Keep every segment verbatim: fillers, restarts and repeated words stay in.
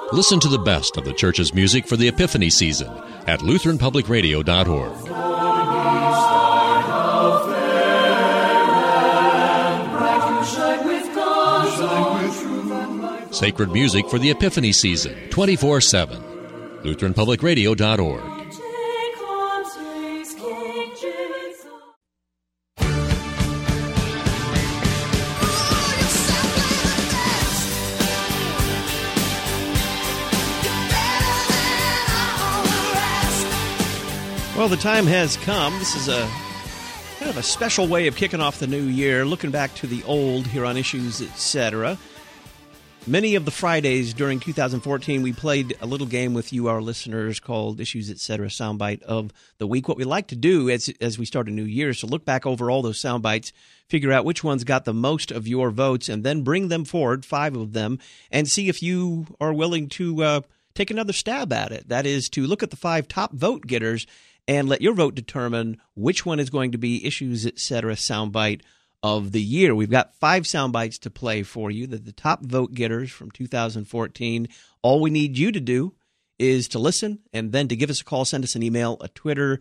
Listen to the best of the church's music for the Epiphany season at Lutheran Public Radio dot org. Sacred music for the Epiphany season, twenty-four seven. Lutheran Public Radio dot org. Well, the time has come. This is a kind of a special way of kicking off the new year, looking back to the old here on Issues, et cetera. Many of the Fridays during two thousand fourteen, we played a little game with you, our listeners, called Issues, et cetera, Soundbite of the Week. What we like to do as as we start a new year is to look back over all those sound bites, figure out which ones got the most of your votes, and then bring them forward, five of them, and see if you are willing to uh, take another stab at it. That is to look at the five top vote getters and let your vote determine which one is going to be Issues, et cetera, Soundbite of the year. We've got five sound bites to play for you. That the top vote getters from two thousand fourteen. All we need you to do is to listen and then to give us a call, send us an email, a Twitter,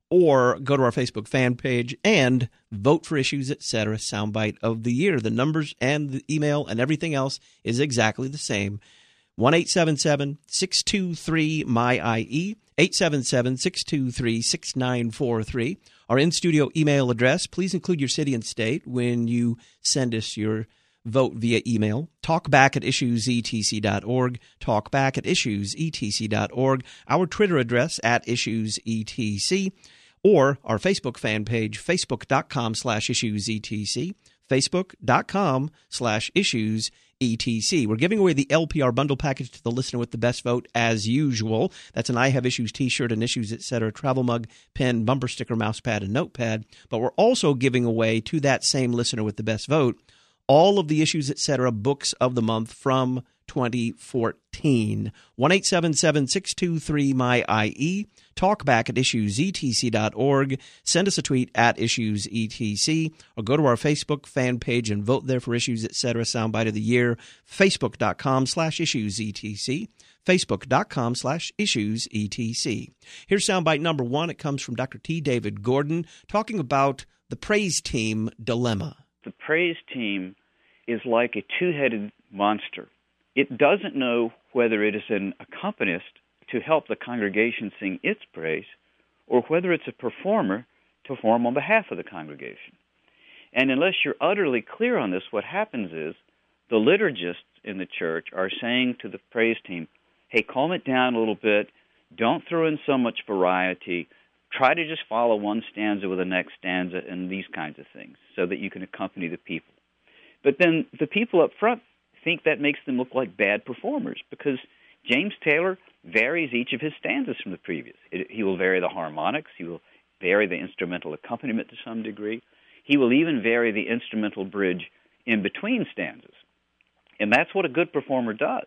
or go to our Facebook fan page and vote for Issues, et cetera, Soundbite of the year. The numbers and the email and everything else is exactly the same. one eight seven seven, six two three, M Y I E, eight seven seven, six two three, six nine four three. Our in-studio email address, please include your city and state when you send us your vote via email. Talkback at issues e t c dot org, talkback at issues e t c dot org. Our Twitter address, at issuesetc, or our Facebook fan page, facebook.com slash issuesetc, facebook.com slash issues E T C. We're giving away the L P R bundle package to the listener with the best vote as usual. That's an I Have Issues t-shirt and Issues, et cetera, travel mug, pen, bumper sticker, mouse pad, and notepad. But we're also giving away to that same listener with the best vote all of the Issues, et cetera, books of the month from twenty fourteen. one eight seven seven, six two three, M Y I E. Talk back at issues e t c dot org. Send us a tweet at issues e t c, or go to our Facebook fan page and vote there for Issues, et cetera, Soundbite of the Year. Facebook.com slash issues etc. Facebook.com slash issues etc. Here's Soundbite number one. It comes from Doctor T. David Gordon talking about the praise team dilemma. The praise team is like a two-headed monster. It doesn't know whether it is an accompanist to help the congregation sing its praise, or whether it's a performer to perform on behalf of the congregation. And unless you're utterly clear on this, what happens is the liturgists in the church are saying to the praise team, hey, calm it down a little bit, don't throw in so much variety, try to just follow one stanza with the next stanza and these kinds of things so that you can accompany the people. But then the people up front think that makes them look like bad performers, because James Taylor varies each of his stanzas from the previous. It, he will vary the harmonics. He will vary the instrumental accompaniment to some degree. He will even vary the instrumental bridge in between stanzas. And that's what a good performer does.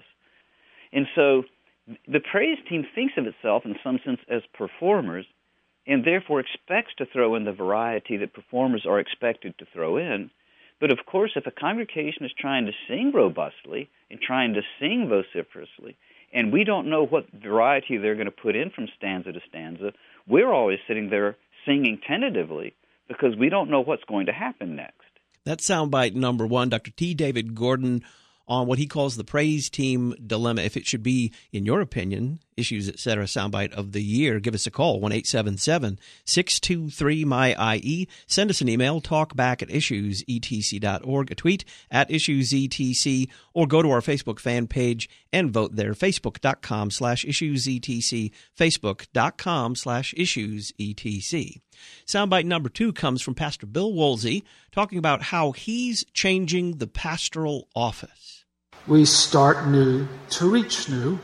And so the praise team thinks of itself in some sense as performers, and therefore expects to throw in the variety that performers are expected to throw in. But of course, if a congregation is trying to sing robustly and trying to sing vociferously, and we don't know what variety they're going to put in from stanza to stanza, we're always sitting there singing tentatively because we don't know what's going to happen next. That's soundbite number one. Doctor T. David Gordon on what he calls the praise team dilemma. If it should be, in your opinion, Issues, et cetera, Soundbite of the Year, give us a call, one eight seven seven, six two three, M Y I E. Send us an email, talkback at issues e t c dot org, a tweet at issuesetc, or go to our Facebook fan page and vote there, facebook.com slash issuesetc, facebook.com slash issuesetc. Soundbite number two comes from Pastor Bill Woolsey, talking about how he's changing the pastoral office. We start new to reach new,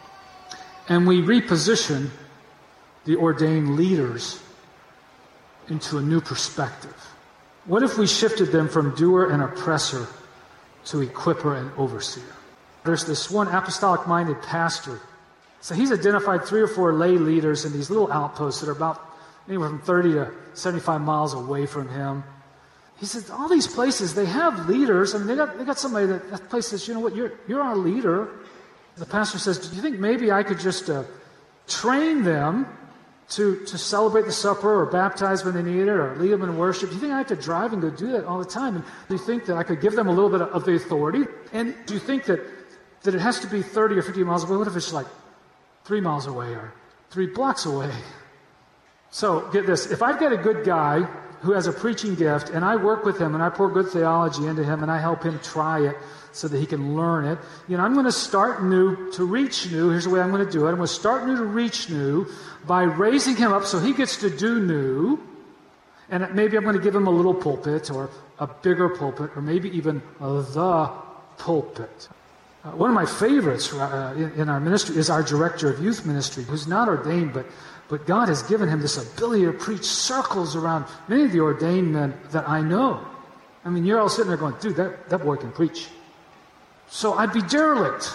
and we reposition the ordained leaders into a new perspective. What if we shifted them from doer and oppressor to equiper and overseer? There's this one apostolic-minded pastor. So he's identified three or four lay leaders in these little outposts that are about anywhere from thirty to seventy-five miles away from him. He says, all these places, they have leaders. I mean, they got they got somebody that, that place says, you know what, you're you're our leader. The pastor says, do you think maybe I could just uh, train them to, to celebrate the supper or baptize when they need it or lead them in worship? Do you think I could drive and go do that all the time? And do you think that I could give them a little bit of the authority? And do you think that, that it has to be thirty or fifty miles away? What if it's like three miles away or three blocks away? So get this. If I've got a good guy who has a preaching gift and I work with him and I pour good theology into him and I help him try it so that he can learn it, you know, I'm going to start new to reach new. Here's the way I'm going to do it. I'm going to start new to reach new by raising him up so he gets to do new. And maybe I'm going to give him a little pulpit or a bigger pulpit or maybe even the pulpit. Uh, one of my favorites uh, in, in our ministry is our director of youth ministry, who's not ordained, but But God has given him this ability to preach circles around many of the ordained men that I know. I mean, you're all sitting there going, dude, that, that boy can preach. So I'd be derelict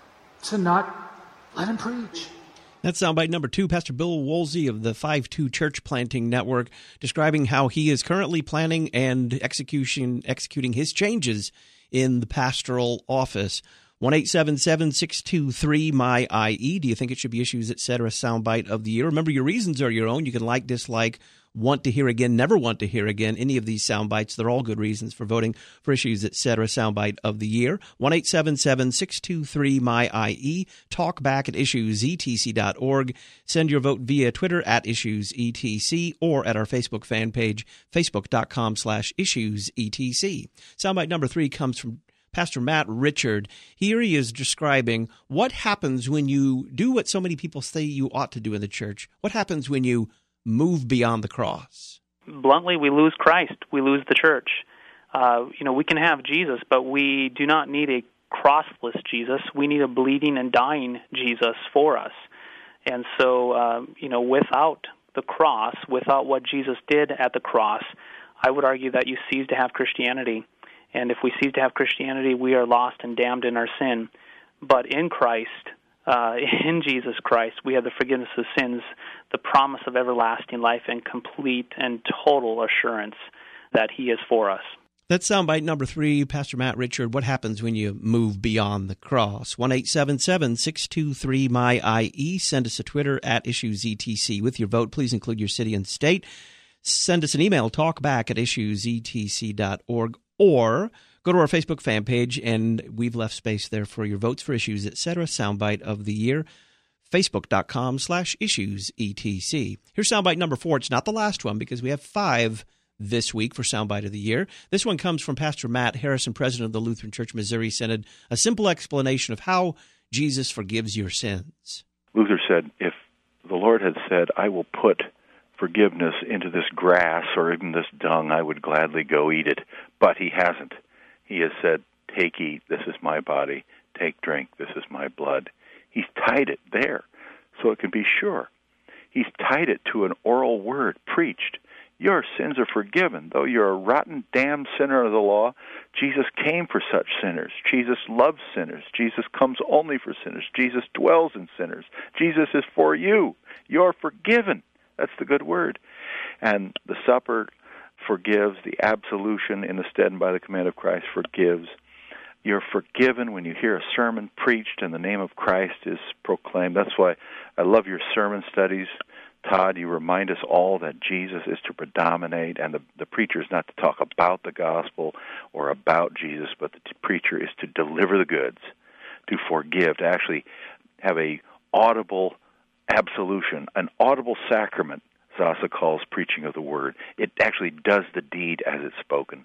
to not let him preach. That's soundbite number two. Pastor Bill Woolsey of the five two Church Planting Network describing how he is currently planning and execution, executing his changes in the pastoral office. one eight seven seven, six two three, M Y I E. Do you think it should be Issues, et cetera, soundbite of the year? Remember, your reasons are your own. You can like, dislike, want to hear again, never want to hear again, any of these sound bites. They're all good reasons for voting for Issues, et cetera, soundbite of the year. one eight seven seven, six two three, M Y I E. Talk back at issues e t c dot org. Send your vote via Twitter at issues e t c or at our Facebook fan page, facebook.com slash issues etc. Soundbite number three comes from Pastor Matt Richard. Here he is describing what happens when you do what so many people say you ought to do in the church. What happens when you move beyond the cross? Bluntly, we lose Christ. We lose the church. Uh, you know, we can have Jesus, but we do not need a crossless Jesus. We need a bleeding and dying Jesus for us. And so, uh, you know, without the cross, without what Jesus did at the cross, I would argue that you cease to have Christianity. And if we cease to have Christianity, we are lost and damned in our sin. But in Christ, uh, in Jesus Christ, we have the forgiveness of sins, the promise of everlasting life, and complete and total assurance that he is for us. That's soundbite number three, Pastor Matt Richard. What happens when you move beyond the cross? one eight seven seven, six two three, M Y I E. Send us a Twitter at Issues E T C. With your vote, please include your city and state. Send us an email, talkback at issues e t c dot org. Or go to our Facebook fan page, and we've left space there for your votes for Issues, et cetera. Soundbite of the year, facebook.com slash issues etc. Here's soundbite number four. It's not the last one because we have five this week for Soundbite of the Year. This one comes from Pastor Matt Harrison, president of the Lutheran Church Missouri Synod. A simple explanation of how Jesus forgives your sins. Luther said, if the Lord had said, I will put forgiveness into this grass or even this dung, I would gladly go eat it. But he hasn't. He has said, take, eat, this is my body. Take, drink, this is my blood. He's tied it there so it can be sure. He's tied it to an oral word preached. Your sins are forgiven. Though you're a rotten, damned sinner of the law, Jesus came for such sinners. Jesus loves sinners. Jesus comes only for sinners. Jesus dwells in sinners. Jesus is for you. You're forgiven. That's the good word. And the supper forgives. The absolution in the stead and by the command of Christ forgives. You're forgiven when you hear a sermon preached and the name of Christ is proclaimed. That's why I love your sermon studies, Todd. You remind us all that Jesus is to predominate, and the, the preacher is not to talk about the gospel or about Jesus, but the preacher is to deliver the goods, to forgive, to actually have a audible absolution, an audible sacrament, Zasa calls preaching of the word. It actually does the deed as it's spoken.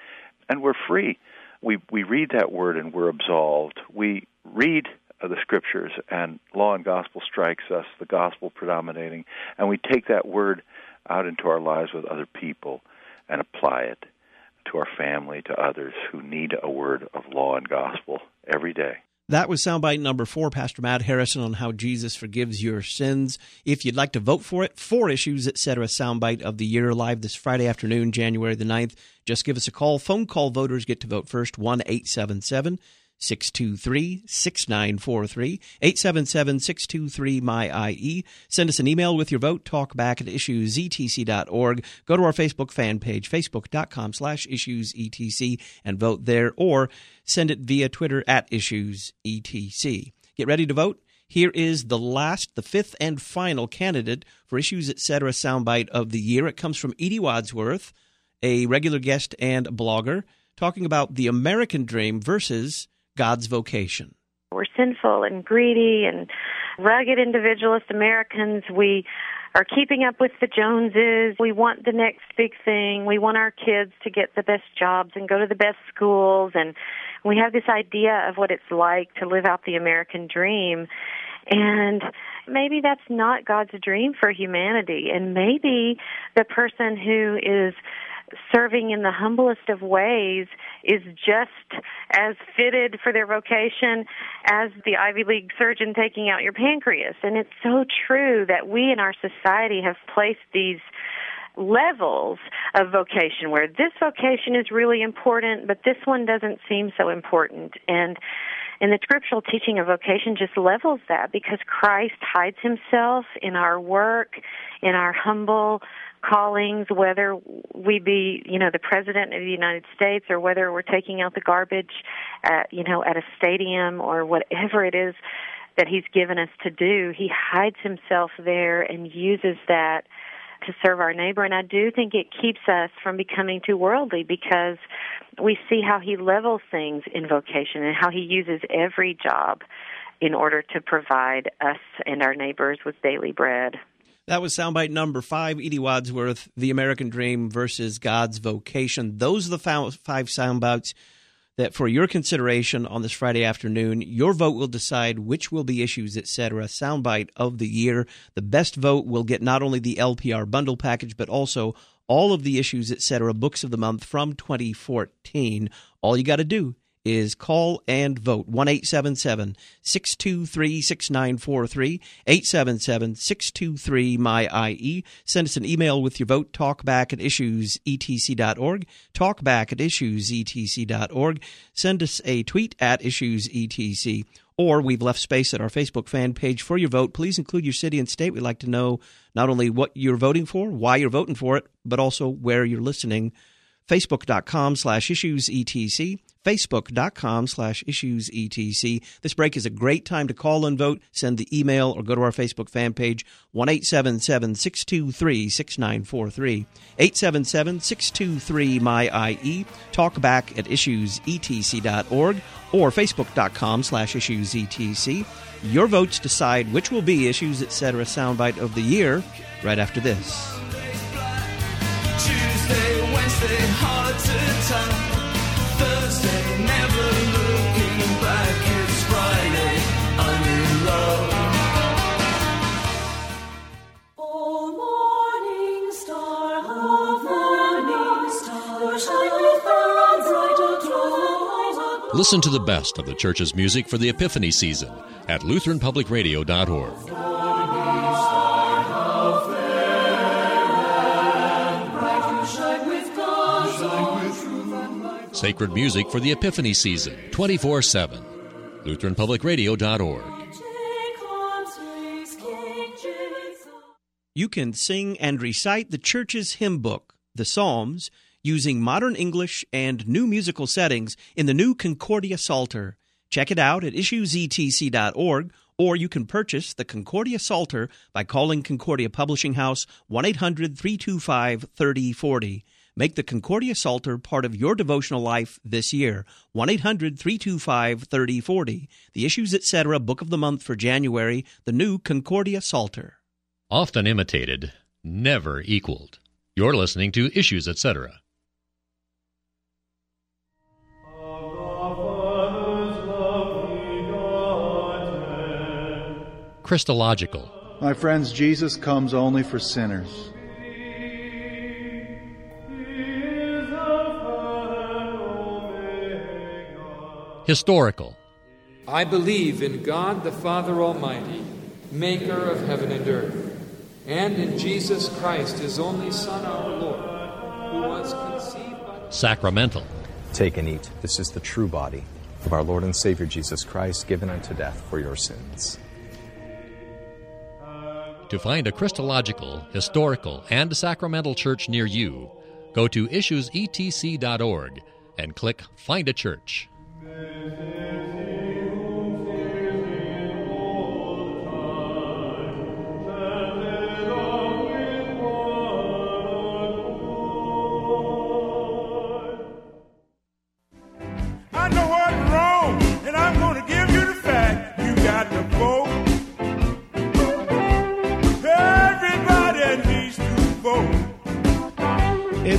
And we're free. We we read that word and we're absolved. We read the scriptures and law and gospel strikes us, the gospel predominating, and we take that word out into our lives with other people and apply it to our family, to others who need a word of law and gospel every day. That was soundbite number four, Pastor Matt Harrison, on how Jesus forgives your sins. If you'd like to vote for it, for Issues, et cetera, soundbite of the year, live this Friday afternoon, January the ninth. Just give us a call. Phone call voters get to vote first, one eight seven seven, six two three, six nine four three, eight seven seven, six two three, M Y I E. Send us an email with your vote, talkback at issues e t c dot org. Go to our Facebook fan page, facebook.com slash issues etc, and vote there, or send it via Twitter at issues etc. Get ready to vote. Here is the last, the fifth and final candidate for Issues Etc. soundbite of the year. It comes from Edie Wadsworth, a regular guest and blogger, talking about the American dream versus God's vocation. We're sinful and greedy and rugged individualist Americans. We are keeping up with the Joneses. We want the next big thing. We want our kids to get the best jobs and go to the best schools. And we have this idea of what it's like to live out the American dream. And maybe that's not God's dream for humanity. And maybe the person who is serving in the humblest of ways is just as fitted for their vocation as the Ivy League surgeon taking out your pancreas. And it's so true that we in our society have placed these levels of vocation where this vocation is really important, but this one doesn't seem so important. And and the scriptural teaching of vocation just levels that, because Christ hides himself in our work, in our humble callings, whether we be, you know, the President of the United States or whether we're taking out the garbage at, you know, at a stadium or whatever it is that he's given us to do. He hides himself there and uses that to serve our neighbor. And I do think it keeps us from becoming too worldly, because we see how he levels things in vocation and how he uses every job in order to provide us and our neighbors with daily bread. That was soundbite number five, Edie Wadsworth, The American Dream versus God's Vocation. Those are the five soundbites that, for your consideration on this Friday afternoon, your vote will decide which will be Issues Etc. soundbite of the year. The best vote will get not only the L P R bundle package, but also all of the Issues Etc. books of the month from twenty fourteen. All you got to do is call and vote. one eight seven seven, six two three, six nine four three, eight seven seven, six two three, M Y I E. Send us an email with your vote, talkback at issues e t c dot org, talkback at issues e t c dot org. Send us a tweet at issues e t c, or we've left space at our Facebook fan page for your vote. Please include your city and state. We'd like to know not only what you're voting for, why you're voting for it, but also where you're listening. Facebook.com slash issues etc. Facebook.com slash issues etc. This break is a great time to call and vote. Send the email or go to our Facebook fan page, one eight seven seven, six two three, six nine four three, eight seven seven, six two three, M Y I E. Talk back at issues e t c dot org or Facebook.com slash issues etc. Your votes decide which will be Issues Etc. soundbite of the year right after this. Tuesday, Wednesday, hard to tell. Thursday, never looking back. It's Friday, I'm in love. Oh, morning star, oh, morning star, shine far brighter. Listen to the best of the church's music for the Epiphany season at lutheran public radio dot org. Sacred music for the Epiphany season, twenty-four seven. lutheran public radio dot org. You can sing and recite the church's hymn book, the Psalms, using modern English and new musical settings in the new Concordia Psalter. Check it out at issues e t c dot org, or you can purchase the Concordia Psalter by calling Concordia Publishing House one eight hundred, three two five, three oh four oh. Make the Concordia Psalter part of your devotional life this year. one eight hundred, three two five, three oh four oh. The Issues Etc. Book of the Month for January, the new Concordia Psalter. Often imitated, never equaled. You're listening to Issues Etc. Christological. My friends, Jesus comes only for sinners. Historical. I believe in God the Father Almighty, maker of heaven and earth, and in Jesus Christ, his only Son, our Lord, who was conceived by... Sacramental. Take and eat. This is the true body of our Lord and Savior Jesus Christ, given unto death for your sins. To find a Christological, historical, and sacramental church near you, go to issues e t c dot org and click Find a Church.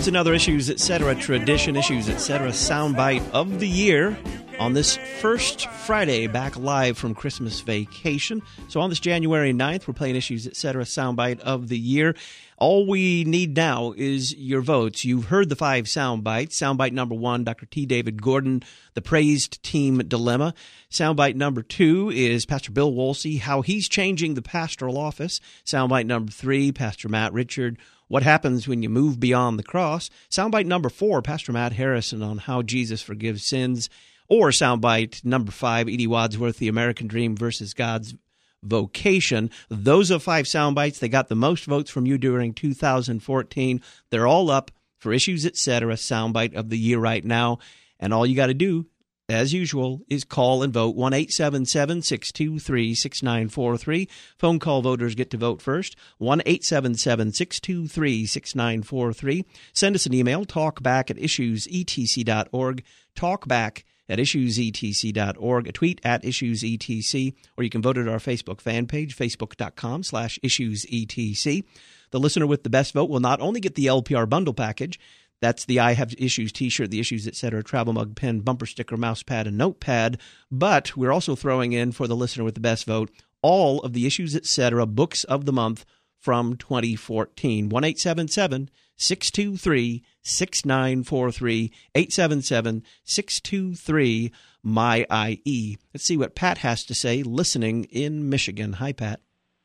It's another Issues Etc. tradition, Issues Etc. soundbite of the year on this first Friday back live from Christmas vacation. So on this January ninth, we're playing Issues Etc. soundbite of the year. All we need now is your votes. You've heard the five soundbites. Soundbite number one, Doctor T. David Gordon, the Praised Team Dilemma. Soundbite number two is Pastor Bill Woolsey, how he's changing the pastoral office. Soundbite number three, Pastor Matt Richard, what happens when you move beyond the cross. Soundbite number four, Pastor Matt Harrison, on how Jesus forgives sins. Or soundbite number five, Edie Wadsworth, the American Dream versus God's Vocation. Those are five sound bites. They got the most votes from you during two thousand fourteen. They're all up for Issues Etc. soundbite of the year right now. And all you got to do, as usual, is call and vote one eight seven seven, six two three, six nine four three. Phone call voters get to vote first. one eight seven seven, six two three, six nine four three. Send us an email, talkback at issues e t c dot org. Talkback at issues e t c dot org, a tweet at issues e t c, or you can vote at our Facebook fan page, facebook.com slash issuesetc. The listener with the best vote will not only get the L P R bundle package, that's the I Have Issues t-shirt, the Issues Etc. travel mug, pen, bumper sticker, mouse pad, and notepad, but we're also throwing in for the listener with the best vote all of the Issues Etc. books of the month from twenty fourteen. one eight seven seven, six two three, six nine four three, eight seven seven, six two three, M Y I E. Let's see what Pat has to say, listening in Michigan. Hi, Pat.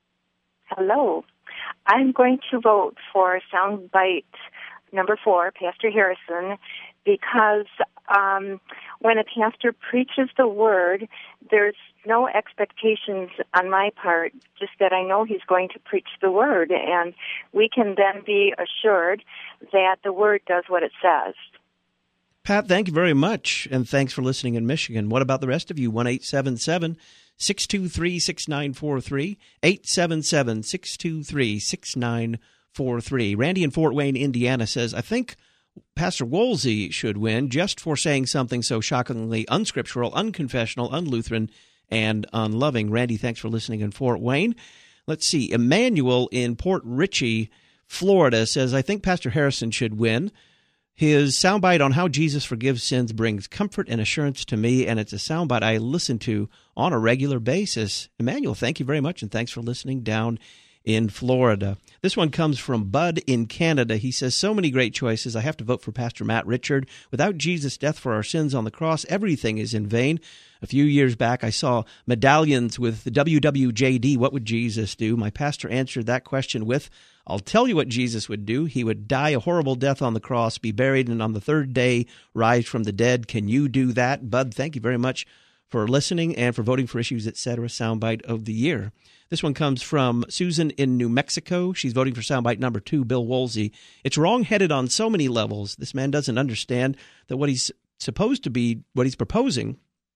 Hello. I'm going to vote for soundbite number four, Pastor Harrison, because um, when a pastor preaches the word, there's no expectations on my part, just that I know he's going to preach the word, and we can then be assured that the word does what it says. Pat, thank you very much, and thanks for listening in Michigan. What about the rest of you? one eight seven seven, six two three, six nine four three, eight seven seven, six two three, six nine four three. Randy in Fort Wayne, Indiana says, I think Pastor Woolsey should win just for saying something so shockingly unscriptural, unconfessional, unlutheran, and unloving. Randy, thanks for listening in Fort Wayne. Let's see. Emmanuel in Port Richey, Florida says, I think Pastor Harrison should win. His soundbite on how Jesus forgives sins brings comfort and assurance to me, and it's a soundbite I listen to on a regular basis. Emmanuel, thank you very much, and thanks for listening down in Florida. This one comes from Bud in Canada. He says, so many great choices. I have to vote for Pastor Matt Richard. Without Jesus' death for our sins on the cross, everything is in vain. A few years back, I saw medallions with the W W J D, what would Jesus do? My pastor answered that question with, I'll tell you what Jesus would do. He would die a horrible death on the cross, be buried, and on the third day rise from the dead. Can you do that? Bud, thank you very much for listening and for voting for Issues Etc. soundbite of the year. This one comes from Susan in New Mexico. She's voting for soundbite number two, Bill Woolsey. It's wrong-headed on so many levels. This man doesn't understand that what he's supposed to be, what he's proposing,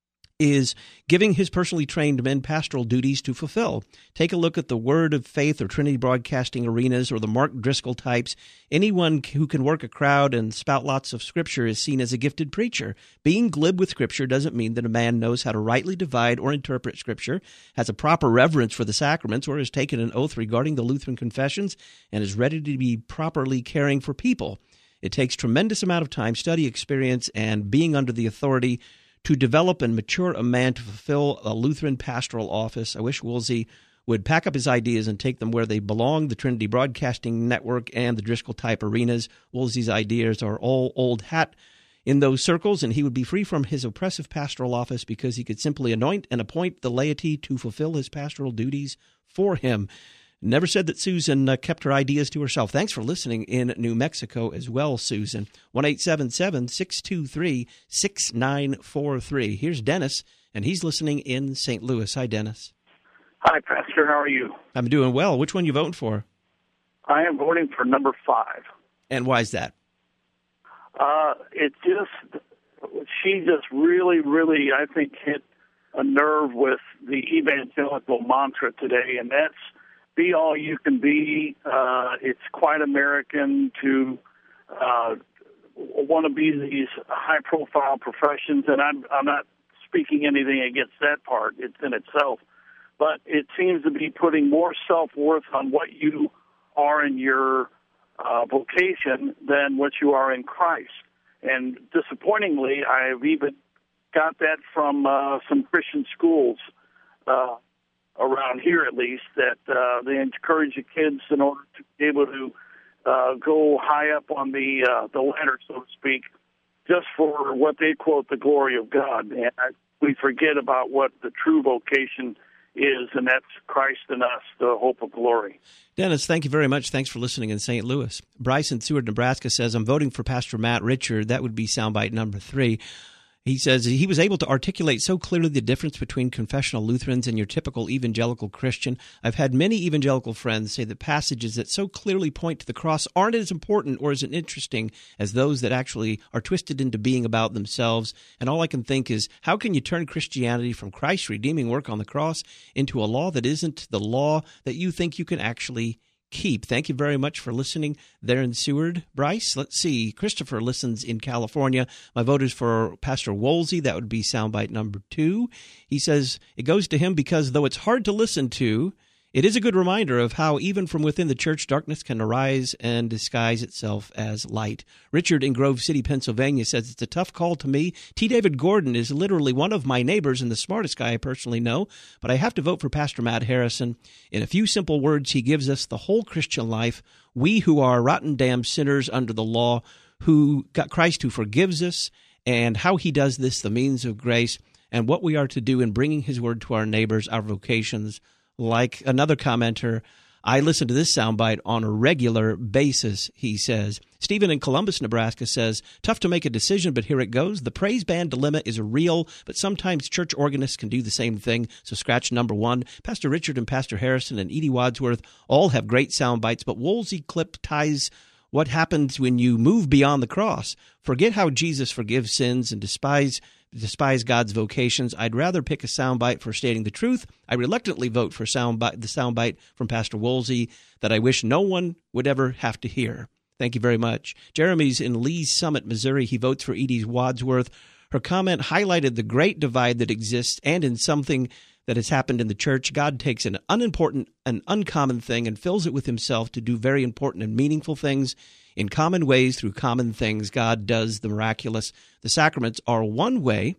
is giving his personally trained men pastoral duties to fulfill. Take a look at the Word of Faith or Trinity Broadcasting Arenas or the Mark Driscoll types. Anyone who can work a crowd and spout lots of Scripture is seen as a gifted preacher. Being glib with Scripture doesn't mean that a man knows how to rightly divide or interpret Scripture, has a proper reverence for the sacraments, or has taken an oath regarding the Lutheran confessions and is ready to be properly caring for people. It takes tremendous amount of time, study, experience, and being under the authority to develop and mature a man to fulfill a Lutheran pastoral office. I wish Woolsey would pack up his ideas and take them where they belong, the Trinity Broadcasting Network and the Driscoll-type arenas. Woolsey's ideas are all old hat in those circles, and he would be free from his oppressive pastoral office because he could simply anoint and appoint the laity to fulfill his pastoral duties for him. Never said that Susan uh, kept her ideas to herself. Thanks for listening in New Mexico as well, Susan. one eight seven seven, six two three, six nine four three. Here's Dennis, and he's listening in Saint Louis. Hi, Dennis. Hi, Pastor. How are you? I'm doing well. Which one are you voting for? I am voting for number five. And why is that? Uh, it just, she just really, really, I think, hit a nerve with the evangelical mantra today, and that's be all you can be. Uh, it's quite American to uh, want to be these high-profile professions, and I'm, I'm not speaking anything against that part. It's in itself. But it seems to be putting more self-worth on what you are in your uh, vocation than what you are in Christ. And disappointingly, I've even got that from uh, some Christian schools uh, around here, at least, that uh, they encourage the kids in order to be able to uh, go high up on the uh, the ladder, so to speak, just for what they quote the glory of God. And I, we forget about what the true vocation is, and that's Christ in us, the hope of glory. Dennis, thank you very much. Thanks for listening in Saint Louis. Bryce in Seward, Nebraska says, I'm voting for Pastor Matt Richard. That would be soundbite number three. He says he was able to articulate so clearly the difference between confessional Lutherans and your typical evangelical Christian. I've had many evangelical friends say that passages that so clearly point to the cross aren't as important or as interesting as those that actually are twisted into being about themselves. And all I can think is, how can you turn Christianity from Christ's redeeming work on the cross into a law that isn't the law that you think you can actually keep? Thank you very much for listening there in Seward, Bryce. Let's see. Christopher listens in California. My vote is for Pastor Woolsey. That would be soundbite number two. He says it goes to him because though it's hard to listen to, it is a good reminder of how even from within the church, darkness can arise and disguise itself as light. Richard in Grove City, Pennsylvania says, it's a tough call to me. T. David Gordon is literally one of my neighbors and the smartest guy I personally know, but I have to vote for Pastor Matt Harrison. In a few simple words, he gives us the whole Christian life. We who are rotten, damned sinners under the law, who got Christ who forgives us, and how he does this, the means of grace, and what we are to do in bringing his word to our neighbors, our vocations. Like another commenter, I listen to this soundbite on a regular basis, he says. Stephen in Columbus, Nebraska says, tough to make a decision, but here it goes. The praise band dilemma is real, but sometimes church organists can do the same thing, so scratch number one. Pastor Richard and Pastor Harrison and Edie Wadsworth all have great soundbites, but Woolsey clip ties what happens when you move beyond the cross. Forget how Jesus forgives sins and despise despise God's vocations. I'd rather pick a soundbite for stating the truth. I reluctantly vote for soundbite, the soundbite from Pastor Woolsey that I wish no one would ever have to hear. Thank you very much. Jeremy's in Lee's Summit, Missouri. He votes for Edie Wadsworth. Her comment highlighted the great divide that exists, and in something that has happened in the church, God takes an unimportant, an uncommon thing and fills it with himself to do very important and meaningful things. In common ways, through common things, God does the miraculous. The sacraments are one way,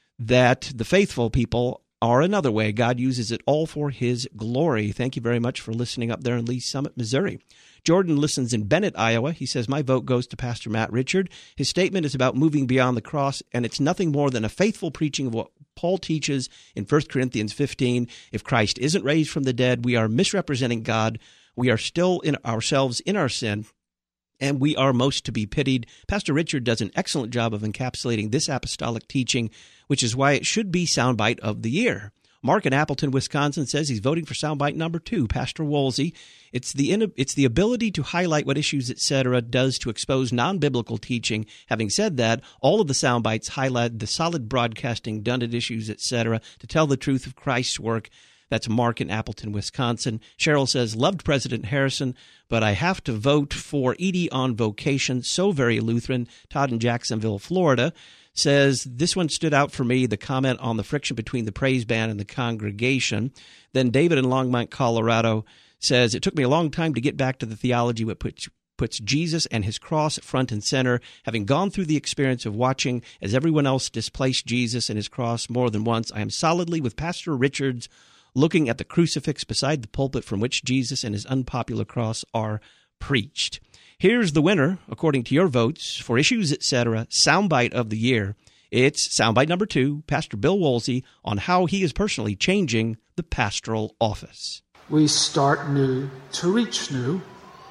that the faithful people are another way. God uses it all for his glory. Thank you very much for listening up there in Lee's Summit, Missouri. Jordan listens in Bennett, Iowa. He says, my vote goes to Pastor Matt Richard. His statement is about moving beyond the cross, and it's nothing more than a faithful preaching of what Paul teaches in First Corinthians fifteen. If Christ isn't raised from the dead, we are misrepresenting God. We are still in ourselves in our sin, and we are most to be pitied. Pastor Richard does an excellent job of encapsulating this apostolic teaching, which is why it should be soundbite of the year. Mark in Appleton, Wisconsin says he's voting for soundbite number two, Pastor Woolsey. It's the it's the ability to highlight what issues, et cetera, does to expose non-biblical teaching. Having said that, all of the soundbites highlight the solid broadcasting done at issues, et cetera, to tell the truth of Christ's work. That's Mark in Appleton, Wisconsin. Cheryl says, loved President Harrison, but I have to vote for Edie on vocation, so very Lutheran. Todd in Jacksonville, Florida, says, this one stood out for me, the comment on the friction between the praise band and the congregation. Then David in Longmont, Colorado, says, it took me a long time to get back to the theology that puts, puts Jesus and his cross front and center. Having gone through the experience of watching as everyone else displaced Jesus and his cross more than once, I am solidly with Pastor Richards, looking at the crucifix beside the pulpit from which Jesus and his unpopular cross are preached. Here's the winner, according to your votes, for Issues, et cetera, Soundbite of the Year. It's soundbite number two, Pastor Bill Woolsey, on how he is personally changing the pastoral office. We start new to reach new,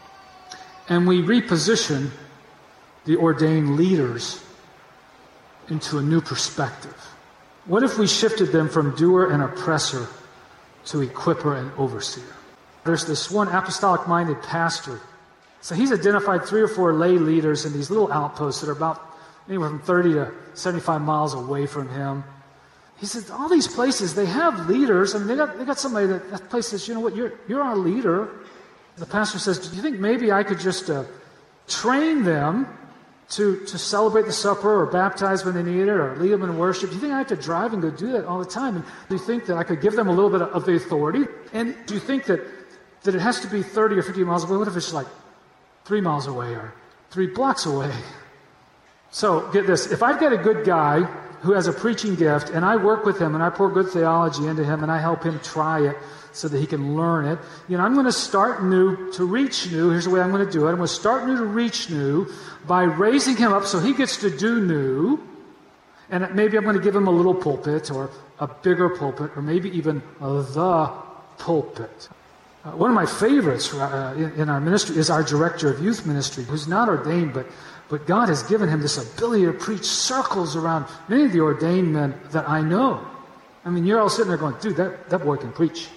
and we reposition the ordained leaders into a new perspective. What if we shifted them from doer and oppressor to equiper and overseer? There's this one apostolic-minded pastor. So he's identified three or four lay leaders in these little outposts that are about anywhere from thirty to seventy-five miles away from him. He says, all these places, they have leaders. I mean, they got, they got somebody that, that place says, you know what, you're, you're our leader. The pastor says, do you think maybe I could just uh, train them to, to celebrate the supper or baptize when they need it or lead them in worship? Do you think I have to drive and go do that all the time? And do you think that I could give them a little bit of the authority? And do you think that, that it has to be thirty or fifty miles away? What if it's like three miles away or three blocks away. So get this, if I've got a good guy who has a preaching gift and I work with him and I pour good theology into him and I help him try it so that he can learn it, you know, I'm going to start new to reach new. Here's the way I'm going to do it. I'm going to start new to reach new by raising him up so he gets to do new. And maybe I'm going to give him a little pulpit or a bigger pulpit or maybe even the pulpit. Uh, one of my favorites uh, in, in our ministry is our director of youth ministry, who's not ordained, but But God has given him this ability to preach circles around many of the ordained men that I know. I mean, you're all sitting there going, dude, that, that boy can preach.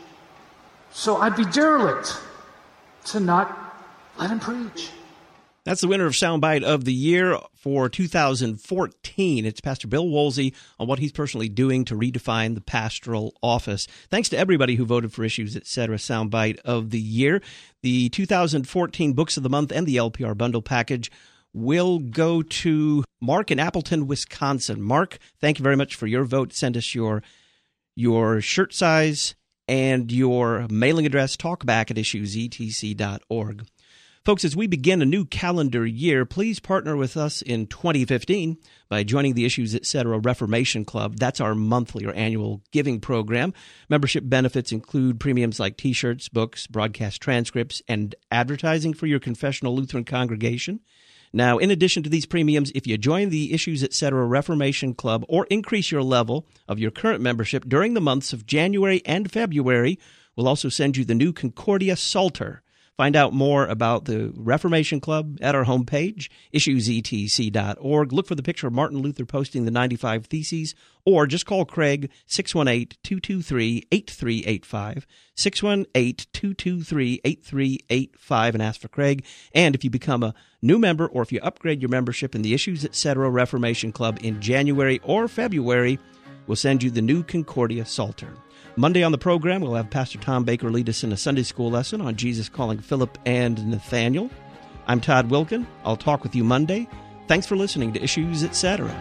So I'd be derelict to not let him preach. That's the winner of Soundbite of the Year for two thousand fourteen. It's Pastor Bill Woolsey on what he's personally doing to redefine the pastoral office. Thanks to everybody who voted for Issues, et cetera. Soundbite of the Year. The two thousand fourteen Books of the Month and the L P R Bundle Package will go to Mark in Appleton, Wisconsin. Mark, thank you very much for your vote. Send us your your shirt size and your mailing address, talkback at issues e t c dot org. Folks, as we begin a new calendar year, please partner with us in twenty fifteen by joining the Issues, et cetera. Reformation Club. That's our monthly or annual giving program. Membership benefits include premiums like T-shirts, books, broadcast transcripts, and advertising for your confessional Lutheran congregation. Now, in addition to these premiums, if you join the Issues, et cetera. Reformation Club or increase your level of your current membership during the months of January and February, we'll also send you the new Concordia Psalter. Find out more about the Reformation Club at our homepage, issues e t c dot org. Look for the picture of Martin Luther posting the ninety-five Theses, or just call Craig, six one eight, two two three, eight three eight five, six one eight, two two three, eight three eight five, and ask for Craig. And if you become a new member or if you upgrade your membership in the Issues, et cetera. Reformation Club in January or February, we'll send you the new Concordia Psalter. Monday on the program, we'll have Pastor Tom Baker lead us in a Sunday school lesson on Jesus calling Philip and Nathaniel. I'm Todd Wilkin. I'll talk with you Monday. Thanks for listening to Issues, et cetera.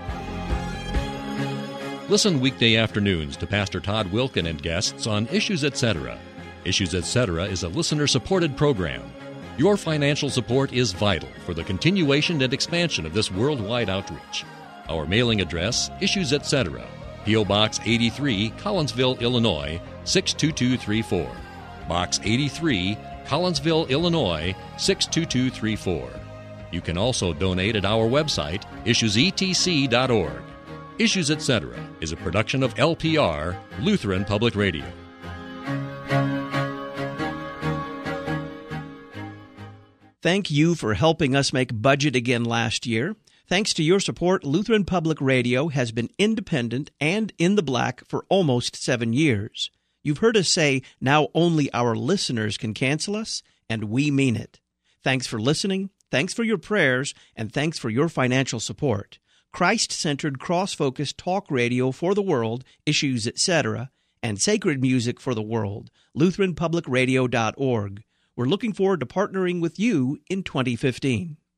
Listen weekday afternoons to Pastor Todd Wilkin and guests on Issues, et cetera. Issues, et cetera is a listener-supported program. Your financial support is vital for the continuation and expansion of this worldwide outreach. Our mailing address, Issues, et cetera. P O. Box eighty-three, Collinsville, Illinois, six two two three four. Box eighty-three, Collinsville, Illinois, six two two three four. You can also donate at our website, issues e t c dot org. Issues, et cetera is a production of L P R, Lutheran Public Radio. Thank you for helping us make budget again last year. Thanks to your support, Lutheran Public Radio has been independent and in the black for almost seven years. You've heard us say, now only our listeners can cancel us, and we mean it. Thanks for listening, thanks for your prayers, and thanks for your financial support. Christ-centered, cross-focused talk radio for the world, Issues, et cetera, and sacred music for the world, lutheran public radio dot org. We're looking forward to partnering with you in twenty fifteen.